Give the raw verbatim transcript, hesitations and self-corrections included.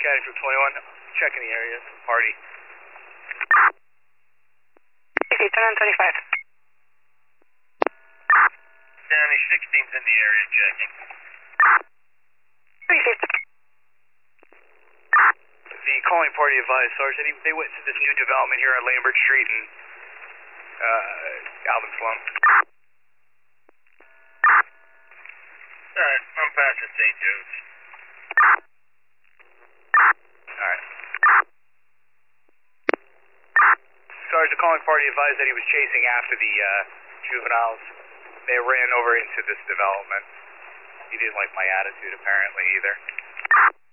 County from twenty-one, checking the area, party. Okay, turn on twenty-five. County sixteen's in the area, checking. three fifty. The calling party advised, Sergeant, they went to this new development here on Lambert Street and uh, Alvin Slum. Alright, I'm passing Saint Joe's. Alright. Sergeant, calling party advised that he was chasing after the uh, juveniles. They ran over into this development. He didn't like my attitude, apparently, either.